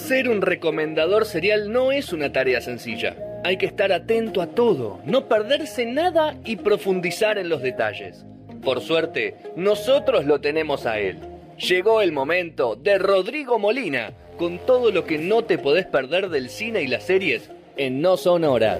Ser un recomendador serial no es una tarea sencilla. Hay que estar atento a todo, no perderse nada y profundizar en los detalles. Por suerte, nosotros lo tenemos a él. Llegó el momento de Rodrigo Molina, con todo lo que no te podés perder del cine y las series en No Son Horas.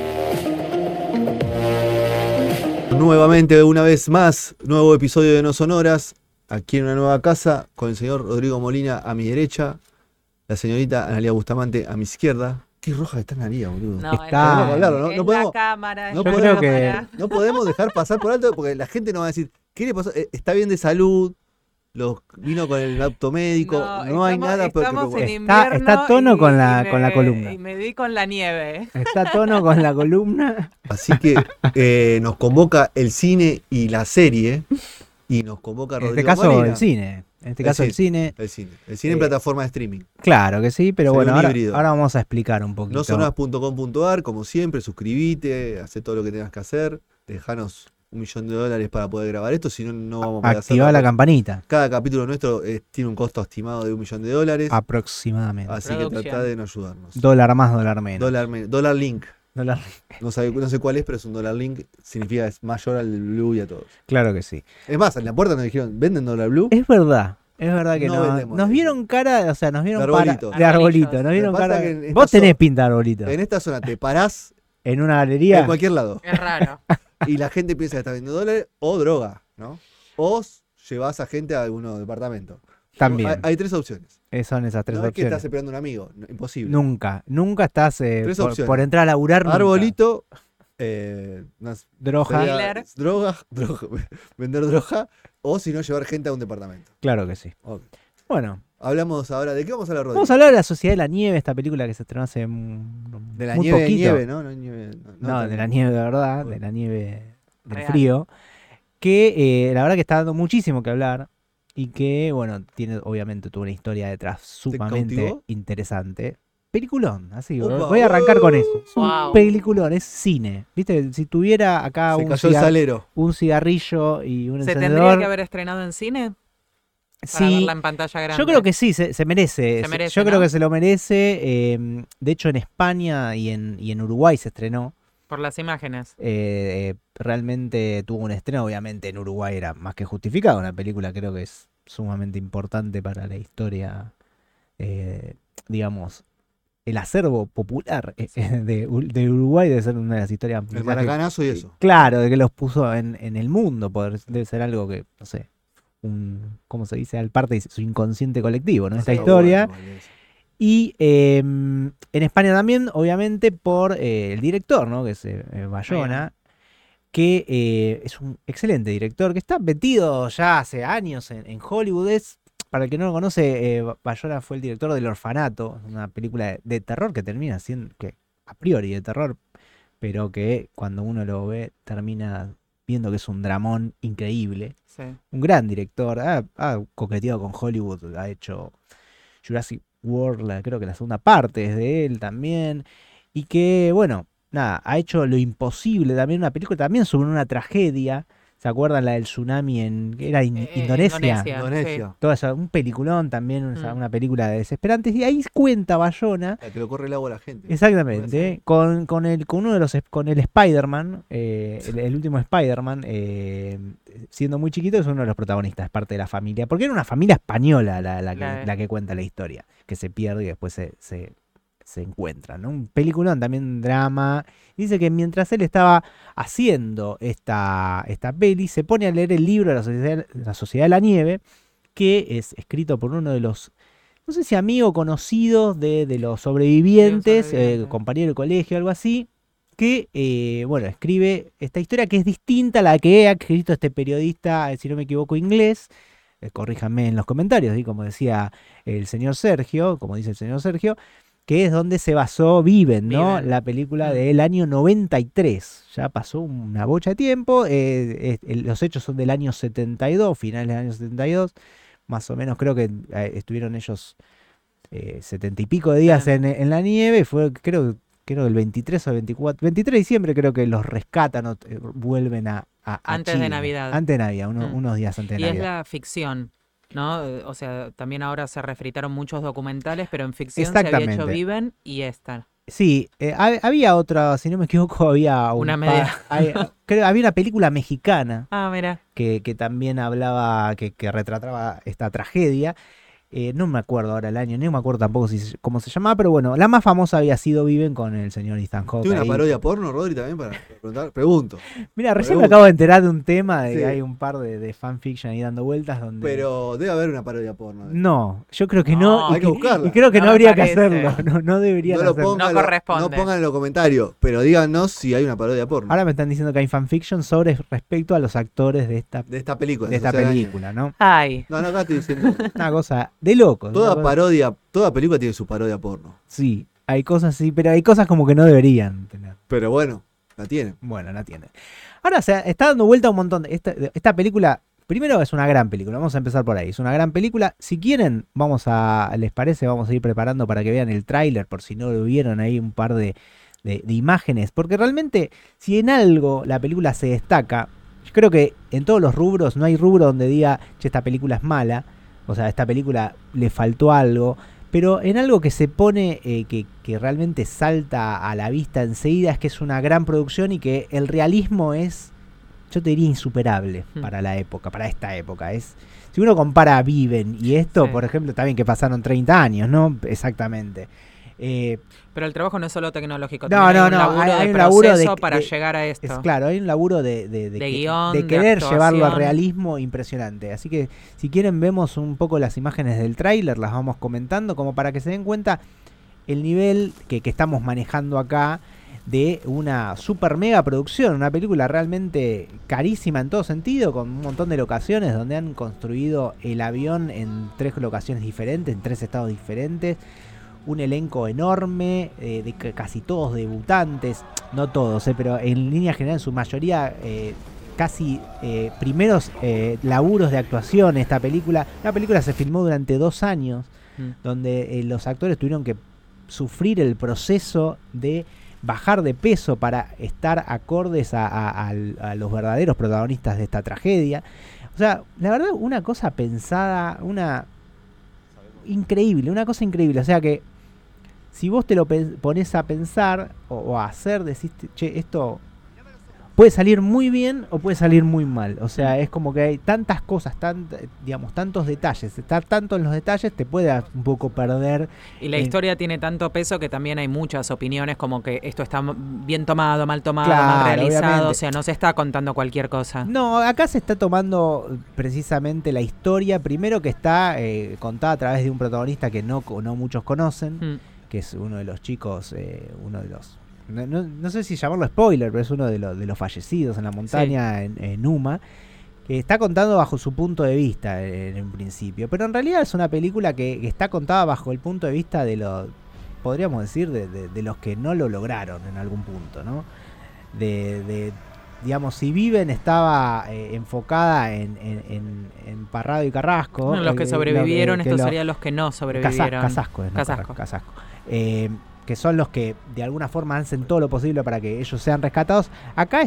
Nuevamente, una vez más, nuevo episodio de No Son Horas, aquí en una nueva casa, con el señor Rodrigo Molina a mi derecha, la señorita Analía Bustamante a mi izquierda. Qué roja está Analía, boludo. No, Está, hablarlo, ¿no? es No podemos, la cámara. no yo podemos- creo que... no podemos dejar pasar por alto porque la gente nos va a decir, ¿qué le pasó? Está bien de salud, vino con el auto médico, no hay nada peor que estamos en preocupar. invierno Está a tono con la columna. Y me di con la nieve. Está a tono con la columna. Así que nos convoca el cine y la serie, y nos convoca En Rodrigo este caso Molina. el cine. En este caso el cine. El cine en plataforma de streaming. Claro que sí, pero Sería bueno, un ahora híbrido. vamos a explicar un poquito. Nosonoras.com.ar, como siempre, suscribite, hacé todo lo que tengas que hacer, dejanos $1.000.000 para poder grabar esto, si no, no vamos a poder Activa hacerlo. la campanita. Cada capítulo nuestro tiene un costo estimado de $1.000.000, Aproximadamente. así que Producción. tratá de no ayudarnos. Dólar más, dólar menos. Dólar link, Dólar- no sé cuál es, pero es un dólar link, significa es mayor al blue y a todos. Claro que sí. Es más, en la puerta nos dijeron, ¿venden dólar blue? Es verdad que No no. vendemos Nos ahí. vieron cara, o sea, nos vieron De arbolito. de arbolito. Nos vieron Lo que pasa cara. que en esta Vos tenés zona- pinta de arbolito. En esta zona te parás En una galería. en cualquier lado Es raro. y la gente piensa que está vendiendo dólares o droga, ¿no? O llevas a gente a algunos departamentos. También. Hay tres opciones. Son esas tres No es que opciones. estás esperando a un amigo, imposible. Nunca estás Tres opciones. por entrar a laburar. nunca. Arbolito, Droga. Dealer. droga, vender droga, o si no, llevar gente a un departamento. Claro que sí. Ok. Bueno, Hablamos ahora, ¿de qué vamos a hablar, Rodrigo? vamos a hablar de La Sociedad de la Nieve, esta película que se estrenó hace De la muy nieve, poquito. ¿no? No, nieve, No, de la nieve de verdad, Bueno. de la nieve del Real. frío, que la verdad que está dando muchísimo que hablar y que, bueno, obviamente tuvo una historia detrás sumamente cautivó? interesante. Peliculón, así, Opa. voy a arrancar con eso. Es un Wow. peliculón, es cine. ¿Viste? Si tuviera acá Se un, cayó el salero. un cigarrillo y un ¿Se encendedor, tendría que haber estrenado en cine? Para sí, verla en pantalla grande. yo creo que sí, se merece. Se merece, Yo creo ¿no? que se lo merece. De hecho, en España y en Uruguay se estrenó. Por las imágenes. Realmente tuvo un estreno, obviamente en Uruguay era más que justificado. Una película creo que es sumamente importante para la historia, digamos, el acervo popular de Uruguay debe ser una de las historias. El maracanazo y eso. Claro, de que los puso en el mundo. Debe ser algo que, no sé, ¿cómo se dice? Al parte de su inconsciente colectivo, ¿no? Esta Está historia. bueno, eso. Y en España también, obviamente, por el director, ¿no? Que es Bayona, que es un excelente director, que está metido ya hace años en Hollywood. Para el que no lo conoce, Bayona fue el director del Orfanato, una película de terror que termina siendo, que a priori de terror, pero que cuando uno lo ve termina viendo que es un dramón increíble. Sí. Un gran director, ha coqueteado con Hollywood, ha hecho Jurassic World, creo que la segunda parte es de él también, y que, bueno, nada, ha hecho lo imposible también, una película también sobre una tragedia. ¿Se acuerdan la del tsunami era Indonesia? Indonesia. Todo eso, un peliculón también, Mm. una película de desesperantes, y ahí cuenta Bayona. La que lo corre el agua a la gente. Exactamente, con uno de los, con el Spider-Man, el último Spider-Man, siendo muy chiquito, es uno de los protagonistas, es parte de la familia, porque era una familia española la que cuenta la historia, que se pierde y después se encuentran, ¿no? Un peliculón, también drama. Dice que mientras él estaba haciendo esta peli, se pone a leer el libro de la Sociedad de la Nieve, que es escrito por uno de los, no sé si amigo conocido de los sobrevivientes, compañero de colegio, algo así, que, bueno, escribe esta historia que es distinta a la que ha escrito este periodista, si no me equivoco, inglés. Corríjanme en los comentarios, ¿sí? Como decía el señor Sergio, como dice el señor Sergio, que es donde se basó Viven, ¿no? Viven. La película del año 93. Ya pasó una bocha de tiempo. Los hechos son del año 72, finales del año 72. Más o menos creo que estuvieron ellos 70 y pico de días en la nieve. Fue, creo el 23 o el 23 de diciembre creo que los rescatan, vuelven a Antes Chile. de Navidad. Antes de Navidad, unos días antes de Y es Navidad. la ficción. ¿no? O sea, también ahora se refritaron muchos documentales, pero en ficción se había hecho Exactamente. Viven y esta. Sí, había otra, si no me equivoco, había Una media. creo, había una película mexicana Ah, mira. que también hablaba, que retrataba esta tragedia. No me acuerdo ahora el año, no me acuerdo tampoco cómo se llamaba, pero bueno, la más famosa había sido Viven con el señor Ethan Hawke. ¿Tiene una ahí. parodia porno, Rodri, también para preguntar? Pregunto. Mira, recién me Pregunto. acabo de enterar de un tema, de Sí. que hay un par de fanfiction ahí dando vueltas donde... Pero debe haber una parodia porno. No, yo creo que No, no. hay que buscarla. Y creo que No no me habría que parece. hacerlo. No deberían No lo hacerlo. pongan, No corresponde. no pongan en los comentarios, pero díganos si hay una parodia porno. Ahora me están diciendo que hay fanfiction sobre respecto a los actores de esta película. de esta o sea, película, ¿no? Ay. No, acá estoy diciendo. Una cosa de loco. Toda película tiene su parodia porno. Sí, hay cosas sí, pero hay cosas como que no deberían tener. Pero bueno, la tienen. Bueno, la tiene. Ahora, o sea, está dando vuelta un montón. Esta película, primero es una gran película, vamos a empezar por ahí. Es una gran película. Si quieren, ¿les parece? Vamos a ir preparando para que vean el tráiler, por si no lo vieron ahí un par de imágenes. Porque realmente, si en algo la película se destaca, yo creo que en todos los rubros, no hay rubro donde diga, che, esta película es mala. O sea, a esta película le faltó algo. Pero en algo que se pone, que realmente salta a la vista enseguida, es que es una gran producción y que el realismo es, yo te diría, insuperable para la época, para esta época. Si uno compara Viven y esto, Sí. por ejemplo, está bien que pasaron 30 años, ¿no? Exactamente. Pero el trabajo no es solo tecnológico, No, también no, hay un no, laburo hay de un laburo proceso de- para de- llegar a esto. Es claro, hay un laburo de guión, de querer llevarlo al actuación. realismo impresionante. Así que si quieren vemos un poco las imágenes del tráiler, las vamos comentando como para que se den cuenta el nivel que estamos manejando acá de una super mega producción, una película realmente carísima en todo sentido, con un montón de locaciones donde han construido el avión en 3 locaciones diferentes, en 3 estados diferentes. Un elenco enorme, casi todos debutantes, no todos, pero en línea general en su mayoría casi primeros laburos de actuación. Esta película, la película se filmó durante 2 años, donde los actores tuvieron que sufrir el proceso de bajar de peso para estar acordes a los verdaderos protagonistas de esta tragedia. O sea, la verdad, una cosa pensada, una cosa increíble. O sea que si vos te lo pones a pensar o a hacer, decís, che, esto puede salir muy bien o puede salir muy mal. O sea, es como que hay tantas cosas, tantos detalles. Estar tanto en los detalles te puede un poco perder. Y la historia tiene tanto peso que también hay muchas opiniones como que esto está bien tomado, mal tomado, Claro, mal realizado. obviamente. O sea, no se está contando cualquier cosa. No, acá se está tomando precisamente la historia, primero que está contada a través de un protagonista que no muchos conocen, que es uno de los chicos, uno de los... No sé si llamarlo spoiler, pero es uno de los fallecidos en la montaña, sí, en Numa, que está contando bajo su punto de vista en principio. Pero en realidad es una película que está contada bajo el punto de vista de los, podríamos decir, de los que no lo lograron en algún punto, ¿no? Digamos, si Viven estaba enfocada en Parrado y Carrasco. Bueno, los que sobrevivieron, estos serían los que no sobrevivieron. Casasco. Que son los que de alguna forma hacen todo lo posible para que ellos sean rescatados. Acá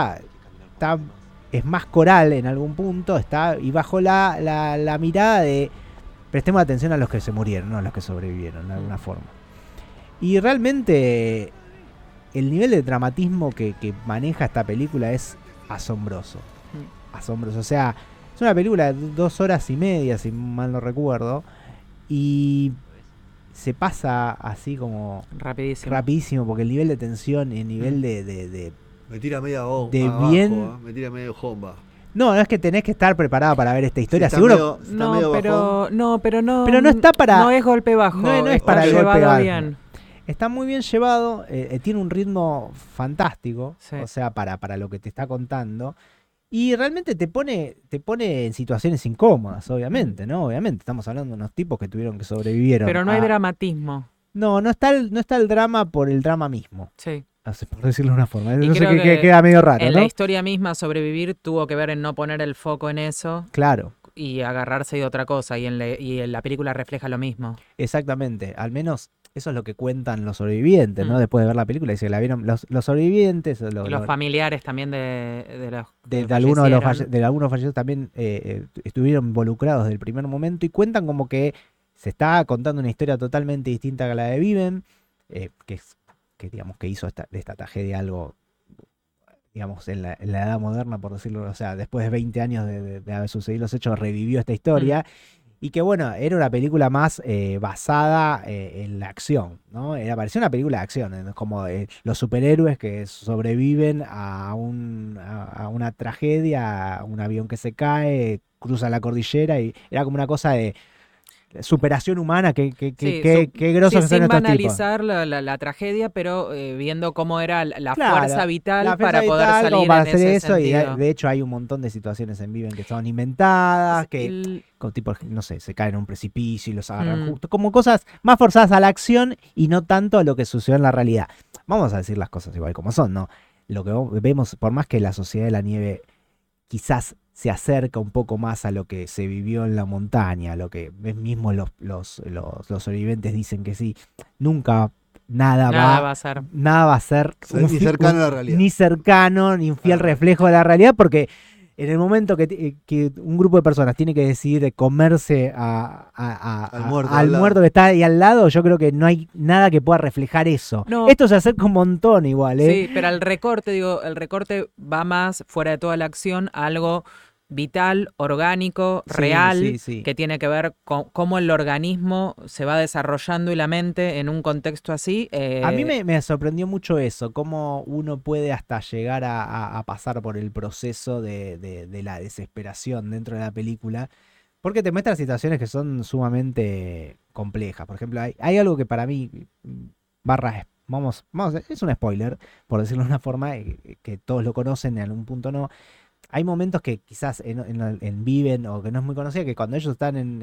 es más coral en algún punto, y bajo la mirada de prestemos atención a los que se murieron, no a los que sobrevivieron de alguna forma. Y realmente el nivel de dramatismo que maneja esta película es asombroso. Asombroso. O sea, es una película de 2 horas y media, si mal no recuerdo. Y se pasa así como rapidísimo, porque el nivel de tensión y el nivel de me tira media abajo, bien, me tira medio jomba. No, es que tenés que estar preparado para ver esta historia, sí, seguro. Pero no está para. No es golpe bajo. No es para el golpe bajo. Bien. Está muy bien llevado, tiene un ritmo fantástico, sí, o sea, para lo que te está contando. Y realmente te pone en situaciones incómodas, obviamente, ¿no? Obviamente, estamos hablando de unos tipos que tuvieron que sobrevivir. Pero no hay dramatismo. No está el drama por el drama mismo. Sí. Por decirlo de una forma. Y no sé que queda medio raro, en ¿no? la historia misma, sobrevivir tuvo que ver en no poner el foco en eso. Claro. Y agarrarse de otra cosa. Y en la película refleja lo mismo. Exactamente. Al menos eso es lo que cuentan los sobrevivientes, ¿no? Después de ver la película, dice que la vieron los sobrevivientes. Los familiares también de algunos de algunos fallecidos también estuvieron involucrados desde el primer momento y cuentan como que se está contando una historia totalmente distinta a la de Viven, que digamos que hizo de esta tragedia algo, digamos, en la edad moderna, por decirlo, o sea, después de 20 años de haber sucedido los hechos, revivió esta historia. Y que bueno, era una película más basada en la acción, ¿no? Parecía una película de acción, como los superhéroes que sobreviven a una tragedia, a un avión que se cae, cruza la cordillera, y era como una cosa de superación humana, qué grosos que son sin estos banalizar tipos. la tragedia, pero viendo cómo era la Claro, fuerza vital la para fuerza poder vital, salir como para en hacer ese eso, sentido. y de hecho hay un montón de situaciones en Viven que son inventadas, que con tipo, no sé, se caen en un precipicio y los agarran justo, como cosas más forzadas a la acción y no tanto a lo que sucedió en la realidad. Vamos a decir las cosas igual como son, ¿no? Lo que vemos, por más que la Sociedad de la Nieve quizás se acerca un poco más a lo que se vivió en la montaña, lo que mismo los sobrevivientes dicen que sí, nunca nada va a ser ni cercano a la realidad. Ni cercano, ni un fiel reflejo de la realidad, porque en el momento que un grupo de personas tiene que decidir comerse al muerto que está ahí al lado, yo creo que no hay nada que pueda reflejar eso. No. Esto se acerca un montón igual, ¿eh? Sí, pero el recorte va más fuera de toda la acción a algo vital, orgánico, real, que tiene que ver con cómo el organismo se va desarrollando y la mente en un contexto así. A mí me sorprendió mucho eso, cómo uno puede hasta llegar a pasar por el proceso de la desesperación dentro de la película, porque te muestra situaciones que son sumamente complejas. Por ejemplo, hay algo que para mí, vamos, es un spoiler, por decirlo de una forma, que todos lo conocen, en algún punto no. Hay momentos que quizás en Viven, o que no es muy conocida, que cuando ellos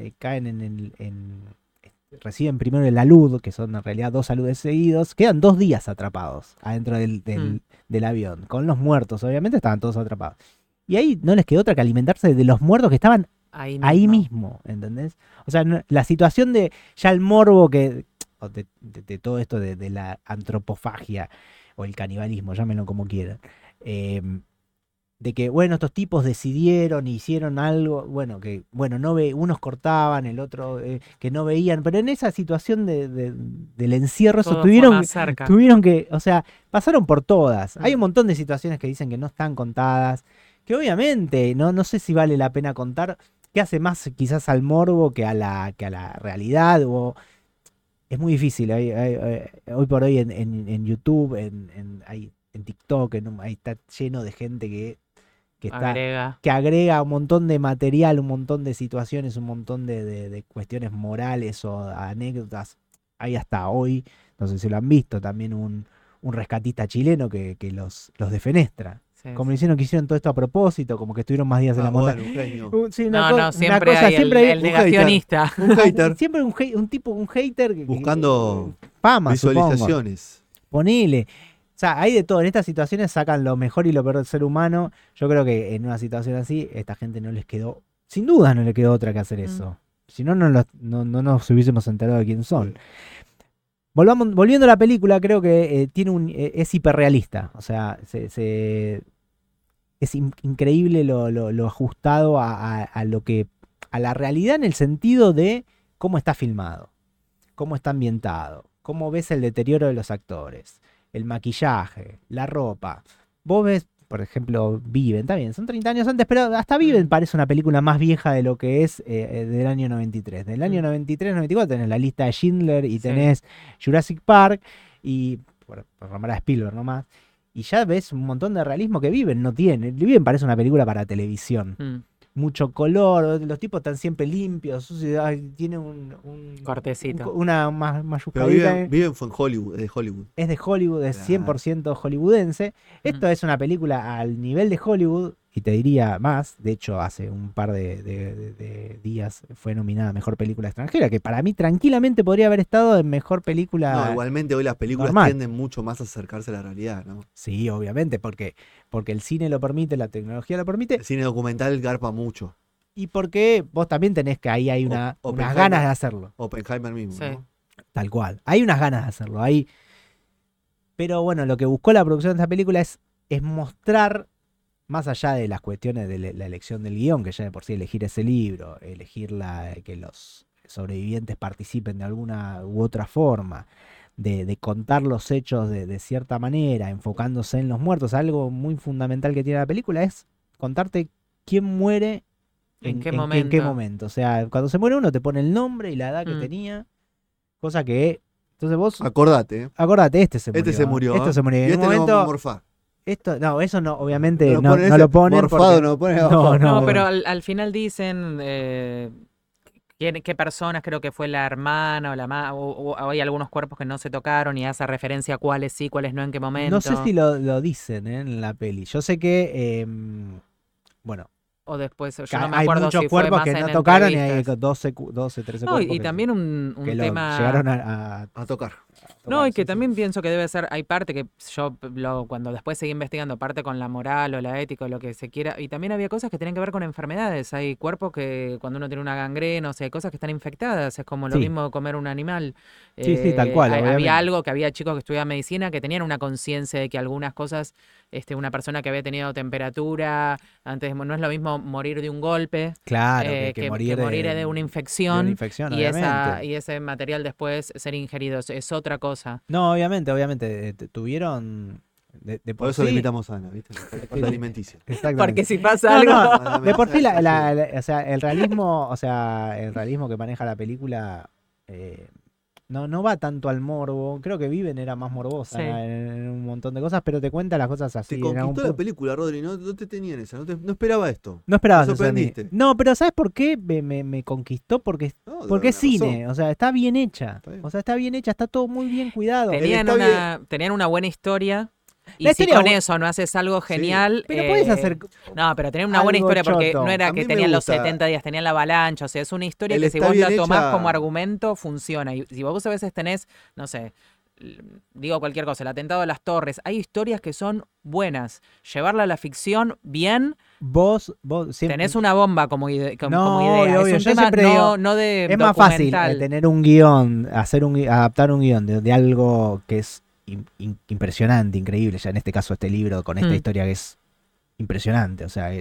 reciben primero el alud, que son en realidad 2 aludes seguidos, quedan 2 días atrapados adentro del avión, con los muertos, obviamente estaban todos atrapados. Y ahí no les quedó otra que alimentarse de los muertos que estaban ahí mismo, ¿entendés? O sea, la situación de ya el morbo de todo esto de la antropofagia o el canibalismo, llámenlo como quieran, de que, bueno, estos tipos decidieron, hicieron algo, bueno, que, bueno, unos cortaban, el otro que no veían, pero en esa situación del encierro, eso tuvieron que, o sea, pasaron por todas. Hay un montón de situaciones que dicen que no están contadas, que obviamente no sé si vale la pena contar, que hace más quizás al morbo que a la realidad, o es muy difícil. Hoy por hoy en YouTube, en TikTok, ahí está lleno de gente que agrega un montón de material, un montón de situaciones, un montón de cuestiones morales o anécdotas. Hay hasta hoy, no sé si lo han visto, también un rescatista chileno que los defenestra. Como hicieron que hicieron todo esto a propósito, como que estuvieron más días en la montaña. Siempre hay el negacionista. Un hater. Siempre un hater buscando fama, visualizaciones. Supongo. Ponele. O sea, hay de todo. En estas situaciones sacan lo mejor y lo peor del ser humano. Yo creo que en una situación así, esta gente no les quedó, sin duda no le quedó otra que hacer eso. Si no, no nos hubiésemos enterado de quién son. Volviendo a la película, creo que es hiperrealista. O sea, es increíble lo ajustado a la realidad, en el sentido de cómo está filmado, cómo está ambientado, cómo ves el deterioro de los actores, el maquillaje, la ropa. Vos ves, por ejemplo, Viven, está bien, son 30 años antes, pero hasta Viven parece una película más vieja de lo que es del año 93. Del año 93-94 tenés la lista de Schindler y tenés Jurassic Park, y por nombrar a Spielberg nomás, y ya ves un montón de realismo que Viven no tiene. Viven parece una película para televisión. Mucho color, los tipos están siempre limpios, tiene un cortecito. Una mayuscadita. Pero Viven fue en Hollywood, es de Hollywood. Es de Hollywood, es 100% hollywoodense. Esto es una película al nivel de Hollywood, y te diría más. De hecho, hace un par de días fue nominada a Mejor Película Extranjera, que para mí tranquilamente podría haber estado en Mejor Película. No, igualmente hoy las películas tienden mucho más a acercarse a la realidad, ¿no? Sí, obviamente, porque el cine lo permite, la tecnología lo permite. El cine documental garpa mucho. Y porque vos también tenés que ahí hay unas ganas de hacerlo. Oppenheimer mismo, sí. ¿no? Tal cual. Hay unas ganas de hacerlo. Pero bueno, lo que buscó la producción de esta película es mostrar, más allá de las cuestiones de la elección del guión, que ya de por sí elegir ese libro, elegir que los sobrevivientes participen de alguna u otra forma, de contar los hechos de cierta manera, enfocándose en los muertos. Algo muy fundamental que tiene la película es contarte quién muere en qué momento. O sea, cuando se muere uno te pone el nombre y la edad que tenía, cosa que... Entonces vos... Acordate, este se murió. Este se murió. Y en un momento... No, eso no, obviamente no lo ponen. Morfado no lo ponen abajo. No, pero al final dicen qué personas, creo que fue la hermana o la o hay algunos cuerpos que no se tocaron y hace referencia a cuáles sí, cuáles no, en qué momento. No sé si lo dicen en la peli. Yo sé que, bueno... O después, yo no me acuerdo hay muchos si cuerpos fue que más no tocaron y entrevistas. hay 12 13 No, cuerpos y también un tema... llegaron a tocar. No, y que también pienso que debe ser, hay parte que yo cuando después seguí investigando, parte con la moral o la ética o lo que se quiera, y también había cosas que tienen que ver con enfermedades. Hay cuerpos que cuando uno tiene una gangrena, o sea, hay cosas que están infectadas, es como lo mismo comer un animal. Sí, tal cual. Había algo que había chicos que estudiaban medicina que tenían una conciencia de que algunas cosas, una persona que había tenido temperatura, antes no es lo mismo morir de un golpe, claro, que morir de una infección, y ese material después ser ingerido, es otra cosa. No, obviamente, tuvieron... por eso le invitamos a Ana, ¿viste? La alimenticia. Porque si pasa algo... No. De por sí, o sea, el realismo que maneja la película no va tanto al morbo. Creo que Viven era más morbosa en un montón de cosas, pero te cuenta las cosas así. Te conquistó la película, Rodri, no te tenía en esa, no esperaba esto. No esperabas eso. Sorprendiste. No, pero ¿sabes por qué me conquistó? Porque es cine, o sea, está bien hecha. Está todo muy bien cuidado. Tenían una buena historia. Y si con eso no haces algo genial... Sí. Pero puedes hacer... No, pero tenían una buena historia porque no era que tenían los 70 días, tenían la avalancha. O sea, es una historia que si vos la tomás como argumento, funciona. Y si vos a veces tenés, no sé, digo cualquier cosa, el atentado de las Torres, hay historias que son buenas. Llevarla a la ficción bien... Vos siempre... Tenés una bomba como idea. Obvio, es un tema no de es más fácil tener un guión, adaptar un guión de algo que es impresionante, increíble. Ya en este caso este libro con esta historia que es impresionante, o sea,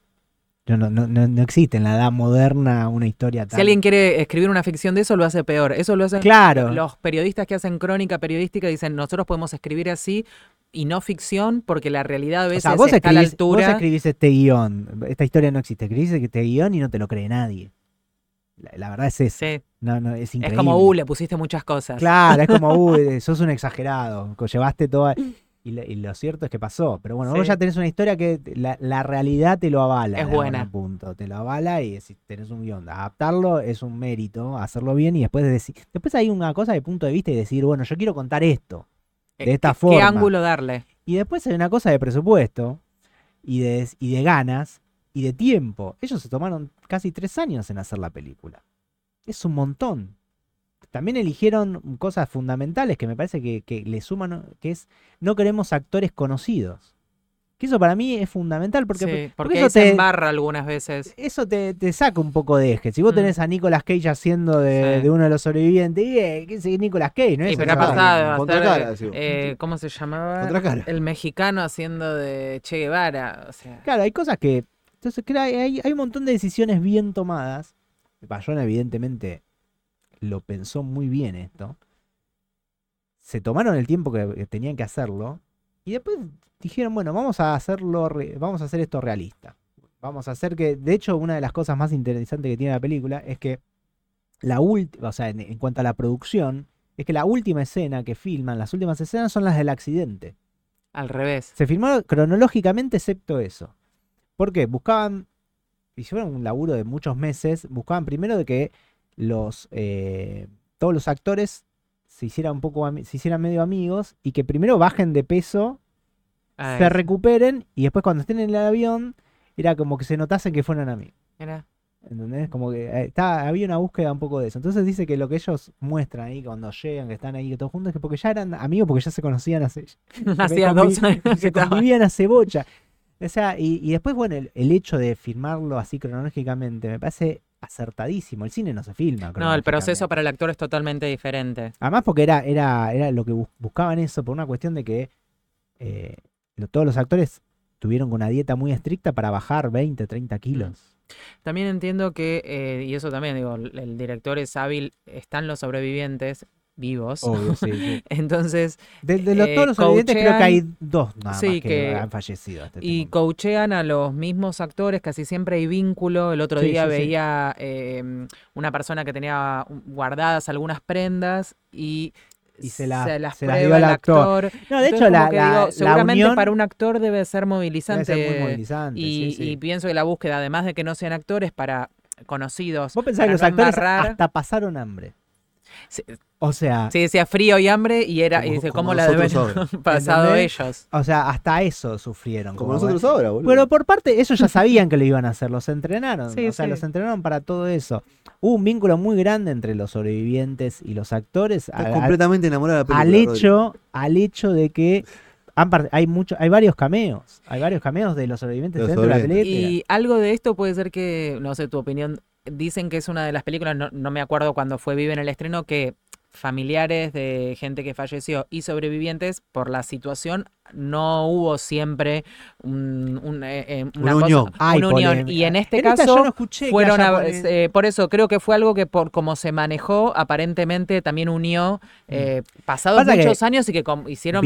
no existe en la edad moderna una historia tan... Si alguien quiere escribir una ficción de eso, lo hace peor. Eso lo hacen los periodistas que hacen crónica periodística, dicen, nosotros podemos escribir así y no ficción, porque la realidad a veces está a la altura. Vos escribís este guión, esta historia no existe, escribís este guión y no te lo cree nadie. La verdad es eso. Sí. No, es increíble. Es como, le pusiste muchas cosas. Claro, es como, sos un exagerado. Llevaste toda... Y lo cierto es que pasó. Pero bueno, vos ya tenés una historia que la realidad te lo avala. Es buena. Punto. Te lo avala y si tenés un guión. Adaptarlo es un mérito, hacerlo bien y después después hay una cosa de punto de vista y decir, bueno, yo quiero contar esto. De esta forma. ¿Qué ángulo darle? Y después hay una cosa de presupuesto y de ganas y de tiempo. Ellos se tomaron casi 3 años en hacer la película. Es un montón. También eligieron cosas fundamentales que me parece que le suman, que es no queremos actores conocidos. Que eso para mí es fundamental porque eso se embarra algunas veces. Eso te saca un poco de eje. Si vos tenés a Nicolas Cage haciendo de uno de los sobrevivientes, ¿qué es Nicolas Cage? ¿No? Pero ha pasado. Contracara, ¿cómo se llamaba? Contracara. El mexicano haciendo de Che Guevara. O sea. Claro, hay cosas que... Entonces hay un montón de decisiones bien tomadas. Bayona evidentemente lo pensó muy bien esto. Se tomaron el tiempo que tenían que hacerlo. Y después dijeron, bueno, vamos a hacer esto realista. Vamos a hacer que, de hecho, una de las cosas más interesantes que tiene la película es que en cuanto a la producción, es que la última escena que filman, las últimas escenas son las del accidente. Al revés. Se filmaron cronológicamente excepto eso. ¿Por qué? Hicieron un laburo de muchos meses, buscaban primero de que todos los actores se hicieran medio amigos y que primero bajen de peso, se recuperen y después cuando estén en el avión era como que se notasen que fueron amigos. ¿Entendés? Como que había una búsqueda un poco de eso. Entonces dice que lo que ellos muestran ahí cuando llegan, que están ahí todos juntos, es que porque ya eran amigos, porque ya se conocían hacía 2 años que convivían hace bocha. O sea, y después, bueno, el hecho de filmarlo así cronológicamente me parece acertadísimo. El cine no se filma. No, el proceso para el actor es totalmente diferente. Además porque era lo que buscaban eso por una cuestión de que todos los actores tuvieron una dieta muy estricta para bajar 20, 30 kilos. También entiendo que, y eso también, digo, el director es hábil, están los sobrevivientes vivos. Obvio, sí. Entonces, todos los sobrevivientes creo que hay 2 nada más que han fallecido. Y coachean a los mismos actores, casi siempre hay vínculo. El otro día veía una persona que tenía guardadas algunas prendas y se las prueba el actor. No, de hecho, seguramente unión para un actor debe ser movilizante. Debe ser muy movilizante, y pienso que la búsqueda, además de que no sean actores, para conocidos. Vos pensás que los actores hasta pasaron hambre. Sí. O sea, sí, decía frío y hambre y dice, ¿cómo la deben pasado ellos? O sea, hasta eso sufrieron. Como nosotros ahora, boludo. Pero por parte, ellos ya sabían que lo iban a hacer, los entrenaron. Sí, los entrenaron para todo eso. Hubo un vínculo muy grande entre los sobrevivientes y los actores. Estás completamente enamorada de la película. Al hecho de que hay varios cameos. Hay varios cameos de los sobrevivientes dentro de la película. Y algo de esto puede ser que, no sé, tu opinión. Dicen que es una de las películas, no me acuerdo cuando fue Vive en el estreno, que familiares de gente que falleció y sobrevivientes, por la situación, no hubo siempre una unión. Y en este caso yo no escuché fueron por eso creo que fue algo que por como se manejó, aparentemente también unió pasados muchos años y que hicieron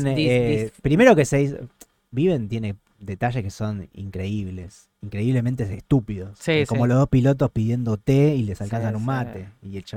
primero que Viven tiene detalles que son increíblemente estúpidos. Como los 2 pilotos pidiendo té y les alcanzan un mate.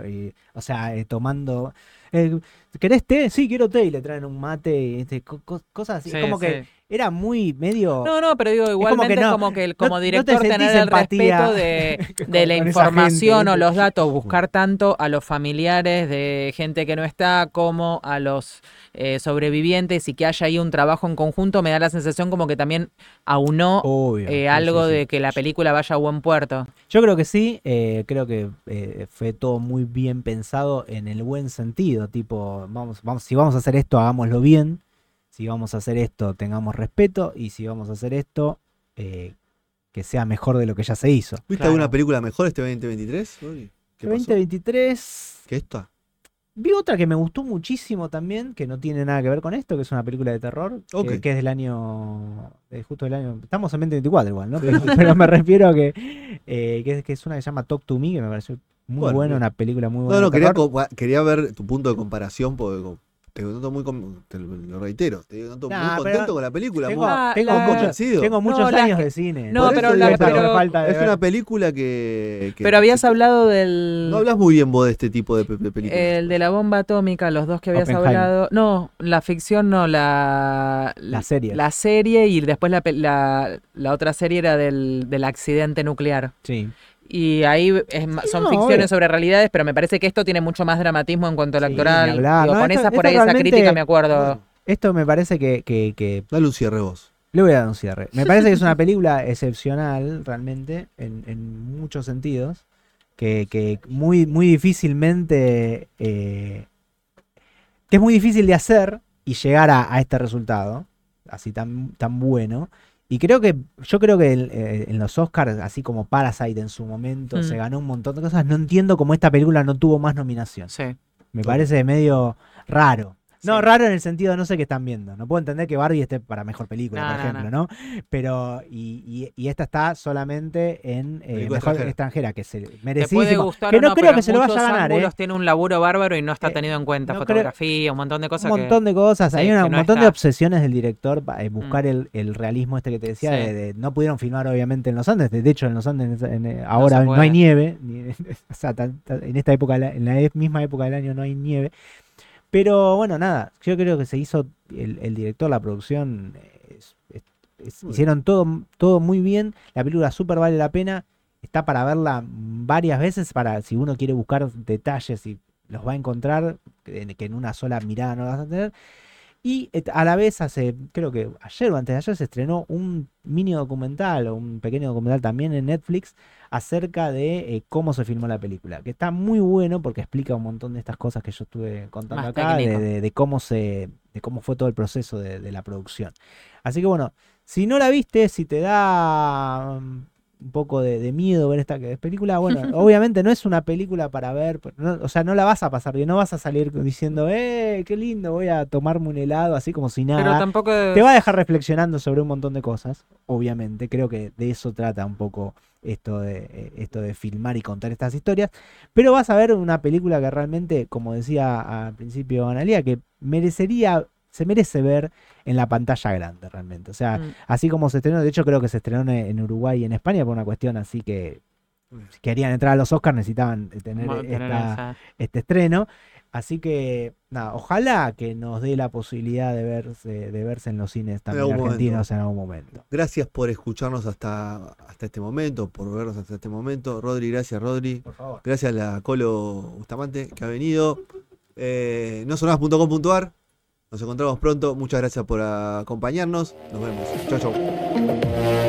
O sea, tomando... ¿Querés té? Sí, quiero té. Y le traen un mate y cosas así. Que era muy medio... No, pero digo, igualmente como director tener el respeto de la información gente, o los datos, buscar tanto a los familiares de gente que no está como a los sobrevivientes y que haya ahí un trabajo en conjunto, me da la sensación como que también aunó algo de que la película vaya a buen puerto. Yo creo que sí, creo que fue todo muy bien pensado en el buen sentido, tipo, si vamos a hacer esto, hagámoslo bien. Si vamos a hacer esto, tengamos respeto. Y si vamos a hacer esto, que sea mejor de lo que ya se hizo. ¿Viste alguna película mejor este 2023? ¿Qué 2023? ¿Qué esta? Vi otra que me gustó muchísimo también, que no tiene nada que ver con esto, que es una película de terror, que es del año... justo del año... Estamos en 2024 igual, ¿no? Pero me refiero a que es una que se llama Talk to Me, que me pareció muy buena, una película muy buena. Quería ver tu punto de comparación, porque... Te noto te lo reitero, te noto muy contento con la película. Tengo muchos años de cine. No, pero es una película que... Pero habías hablado del... No hablas muy bien vos de este tipo de películas. El de la bomba atómica, los dos que habías hablado. No, la ficción no, la serie. La serie y después la otra serie era del accidente nuclear. Sí. Y ahí son ficciones sobre realidades, pero me parece que esto tiene mucho más dramatismo en cuanto al actoral. Con esa crítica me acuerdo. Bueno, esto me parece que... Dale un cierre vos. Le voy a dar un cierre. Me parece que es una película excepcional, realmente, en muchos sentidos, que muy, muy difícilmente... que es muy difícil de hacer y llegar a este resultado, así tan bueno. Y yo creo que en los Oscars, así como Parasite en su momento, se ganó un montón de cosas. No entiendo cómo esta película no tuvo más nominación. Sí. Me parece medio raro. No, raro en el sentido de no sé qué están viendo. No puedo entender que Barbie esté para mejor película, por ejemplo, ¿no? Pero, y esta está solamente en mejor extranjera, que se merecidísimo. Te puede gustar que no creo que se lo vaya a ganar, tiene un laburo bárbaro y no está tenido en cuenta. Fotografía, un montón de cosas. Un montón de cosas. Hay un montón de obsesiones del director para buscar el realismo este que te decía. No pudieron filmar, obviamente, en los Andes. De hecho, en los Andes ahora no hay nieve. O sea, en esta época, en la misma época del año no hay nieve. Pero bueno, nada, yo creo que se hizo el director, la producción, hicieron todo muy bien, la película súper vale la pena, está para verla varias veces, si uno quiere buscar detalles y los va a encontrar, que en una sola mirada no las vas a tener. Y a la vez creo que ayer o antes de ayer se estrenó un mini documental o un pequeño documental también en Netflix acerca de cómo se filmó la película, que está muy bueno porque explica un montón de estas cosas que yo estuve contando más acá, de cómo fue todo el proceso de la producción. Así que bueno, si no la viste, si te da un poco de miedo ver esta película. Bueno, obviamente no es una película para ver, o sea, no la vas a pasar bien, no vas a salir diciendo, qué lindo, voy a tomarme un helado, así como si nada. Pero tampoco te va a dejar reflexionando sobre un montón de cosas, obviamente. Creo que de eso trata un poco esto de filmar y contar estas historias. Pero vas a ver una película que realmente, como decía al principio Analía, que se merece ver en la pantalla grande realmente. O sea, así como se estrenó, de hecho creo que se estrenó en Uruguay y en España por una cuestión así que si querían entrar a los Oscars necesitaban tener este estreno. Así que, nada, ojalá que nos dé la posibilidad de verse en los cines también argentinos en algún momento. Gracias por escucharnos hasta este momento, por vernos hasta este momento. Rodri, gracias, Rodri. Por favor. Gracias a la Colo Bustamante que ha venido. nosonoras.com.ar. Nos encontramos pronto. Muchas gracias por acompañarnos. Nos vemos. Chau, chau.